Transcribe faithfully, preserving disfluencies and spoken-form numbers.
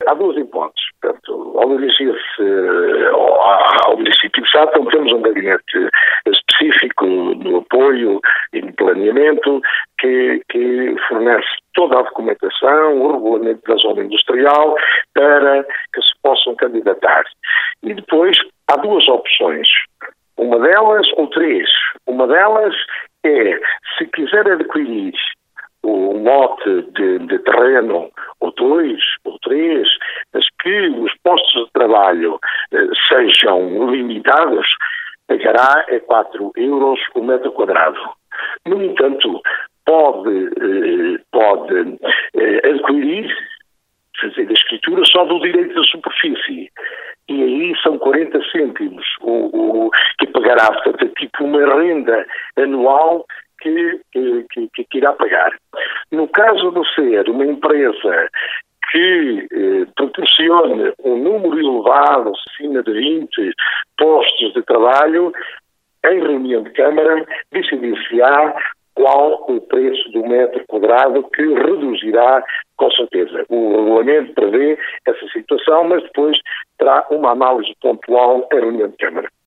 há duas hipóteses. Portanto, ao dirigir-se ao, ao município de Sátão, temos um gabinete específico no apoio e no planeamento que, que fornece toda a documentação, o regulamento da zona industrial para que se possam candidatar. E depois há duas opções. Uma delas, ou três. Uma delas é, se quiser adquirir um lote de, de terreno, ou dois, ou três, mas que os postos de trabalho eh, sejam limitados, pagará é quatro euros o metro quadrado. No entanto, pode, eh, pode eh, adquirir, fazer a escritura só do direito da superfície. E aí são quarenta cêntimos o, o, que pagará, portanto, é tipo uma renda anual que, que, que, que irá pagar. No caso de ser uma empresa que eh, proporcione um número elevado, acima de vinte postos de trabalho, em reunião de Câmara, decidir-se-á qual o preço do metro quadrado, que reduzirá, com certeza. O regulamento prevê essa situação, mas depois terá uma análise pontual em reunião de Câmara.